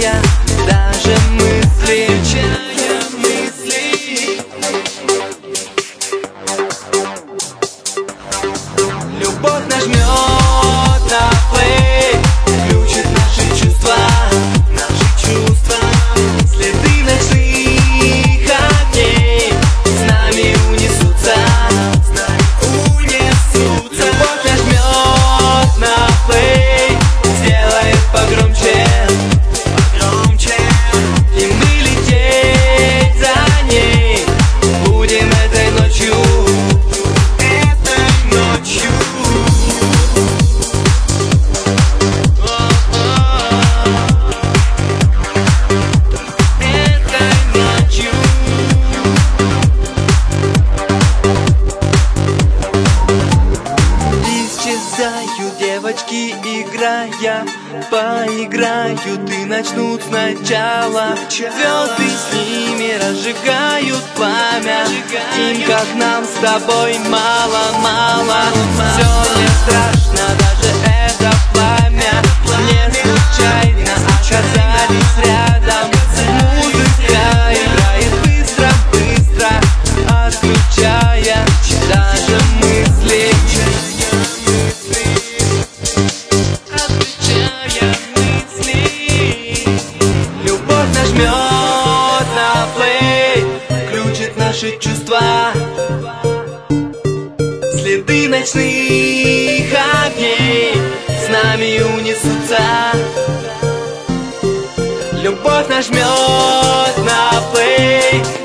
включая даже мысли. Любовь нажмет на плей, включит наши чувства. Следы ночных огней с нами унесутся. Любовь нажмет на плей, сделает погромче, и мы лететь за ней будем этой ночью. Исчезают девочки, играя, поиграют и начнут сначала. Звезды с ними разжигают пламя, им, как нам с тобой, мало-мало. Все не страшно, даже это пламя. Не случайно оказались рядом. Музыка играет быстро-быстро, отключая даже мысли. Любовь нажмет на плей, включит наши чувства. Следы ночных огней с нами унесутся. Любовь нажмет на плей,